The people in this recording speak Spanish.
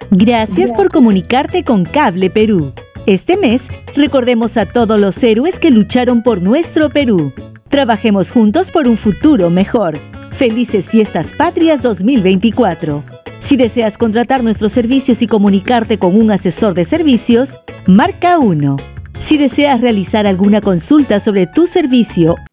Gracias por comunicarte con Cable Perú. Este mes, recordemos a todos los héroes que lucharon por nuestro Perú. Trabajemos juntos por un futuro mejor. Felices Fiestas Patrias 2024. Si deseas contratar nuestros servicios y comunicarte con un asesor de servicios, marca 1. Si deseas realizar alguna consulta sobre tu servicio